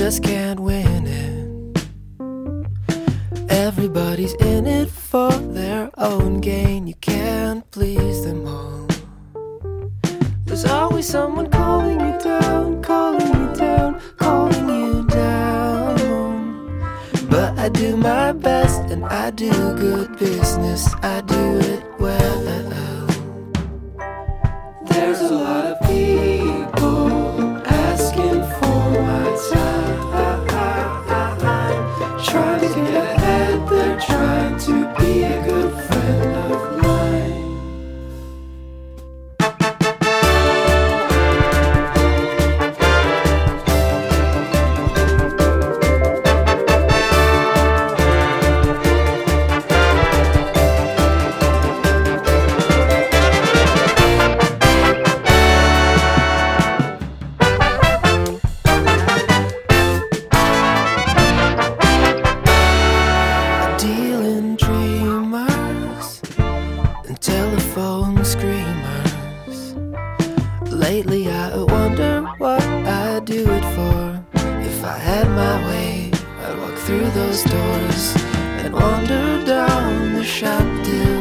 just can't win it. Everybody's in it for their own gain. You can't please them all. There's always someone calling you down, calling you down, calling you down. But I do my best and I do good business. I do it well. There's a lot of people asking for my time, trying to get ahead. They're trying to be a good friend of mine. Telephone screamers. Lately I wonder what I'd do it for. If I had my way, I'd walk through those doors and wander down the shop till